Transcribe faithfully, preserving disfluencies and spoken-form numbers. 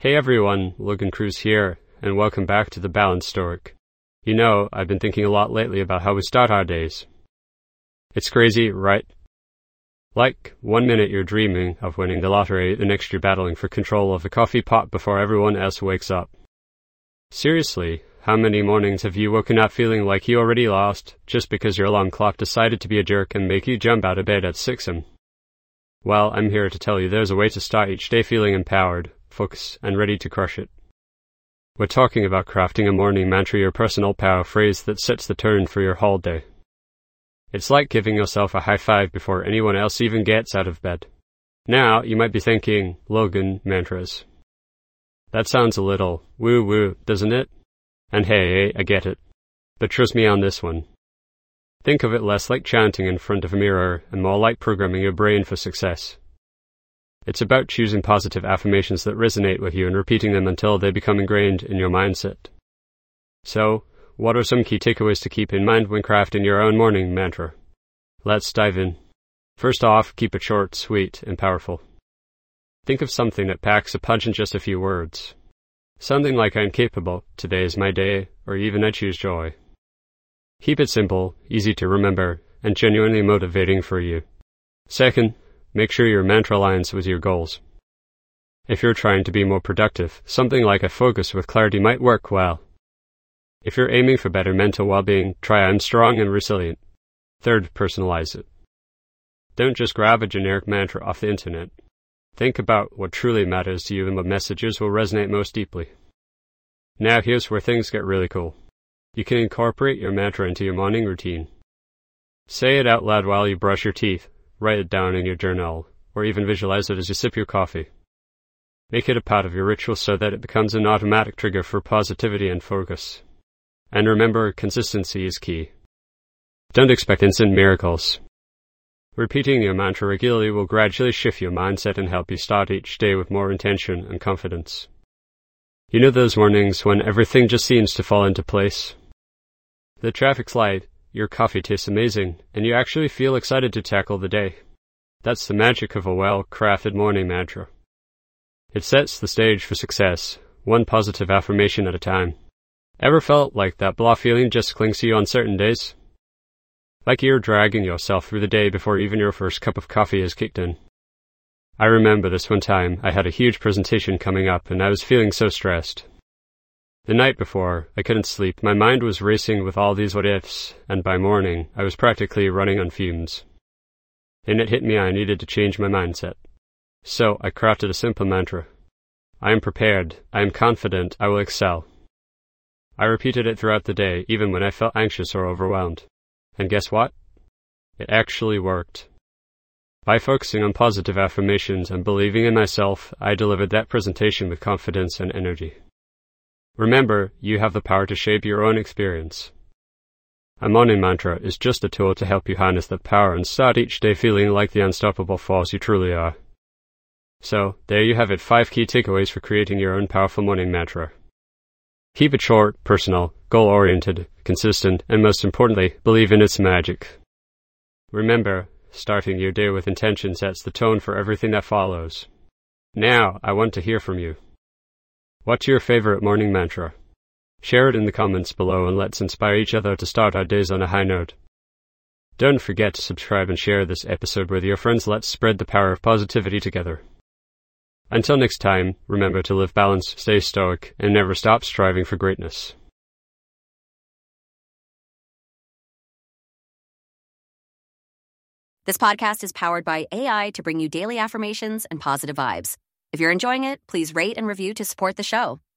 Hey everyone, Logan Cruz here, and welcome back to The Balanced Stoic. You know, I've been thinking a lot lately about how we start our days. It's crazy, right? Like, one minute you're dreaming of winning the lottery, the next you're battling for control of the coffee pot before everyone else wakes up. Seriously, how many mornings have you woken up feeling like you already lost, just because your alarm clock decided to be a jerk and make you jump out of bed at six a m? Well, I'm here to tell you there's a way to start each day feeling empowered, focused, and ready to crush it. We're talking about crafting a morning mantra, your personal power phrase that sets the tone for your whole day. It's like giving yourself a high five before anyone else even gets out of bed. Now, you might be thinking, Logan, mantras. That sounds a little woo-woo, doesn't it? And hey, I get it. But trust me on this one. Think of it less like chanting in front of a mirror and more like programming your brain for success. It's about choosing positive affirmations that resonate with you and repeating them until they become ingrained in your mindset. So, what are some key takeaways to keep in mind when crafting your own morning mantra? Let's dive in. First off, keep it short, sweet, and powerful. Think of something that packs a punch in just a few words. Something like I'm capable, today is my day, or even I choose joy. Keep it simple, easy to remember, and genuinely motivating for you. Second, make sure your mantra aligns with your goals. If you're trying to be more productive, something like a focus with clarity might work well. If you're aiming for better mental well-being, try I'm strong and resilient. Third, personalize it. Don't just grab a generic mantra off the internet. Think about what truly matters to you and what messages will resonate most deeply. Now here's where things get really cool. You can incorporate your mantra into your morning routine. Say it out loud while you brush your teeth, write it down in your journal, or even visualize it as you sip your coffee. Make it a part of your ritual so that it becomes an automatic trigger for positivity and focus. And remember, consistency is key. Don't expect instant miracles. Repeating your mantra regularly will gradually shift your mindset and help you start each day with more intention and confidence. You know those mornings when everything just seems to fall into place? The traffic's light, your coffee tastes amazing, and you actually feel excited to tackle the day. That's the magic of a well-crafted morning mantra. It sets the stage for success, one positive affirmation at a time. Ever felt like that blah feeling just clings to you on certain days? Like you're dragging yourself through the day before even your first cup of coffee is kicked in. I remember this one time I had a huge presentation coming up and I was feeling so stressed. The night before, I couldn't sleep. My mind was racing with all these what-ifs, and by morning, I was practically running on fumes. And it hit me I needed to change my mindset. So I crafted a simple mantra. I am prepared. I am confident. I will excel. I repeated it throughout the day, even when I felt anxious or overwhelmed. And guess what? It actually worked. By focusing on positive affirmations and believing in myself, I delivered that presentation with confidence and energy. Remember, you have the power to shape your own experience. A morning mantra is just a tool to help you harness that power and start each day feeling like the unstoppable force you truly are. So, there you have it, five key takeaways for creating your own powerful morning mantra. Keep it short, personal, goal-oriented, consistent, and most importantly, believe in its magic. Remember, starting your day with intention sets the tone for everything that follows. Now, I want to hear from you. What's your favorite morning mantra? Share it in the comments below and let's inspire each other to start our days on a high note. Don't forget to subscribe and share this episode with your friends. Let's spread the power of positivity together. Until next time, remember to live balanced, stay stoic, and never stop striving for greatness. This podcast is powered by A I to bring you daily affirmations and positive vibes. If you're enjoying it, please rate and review to support the show.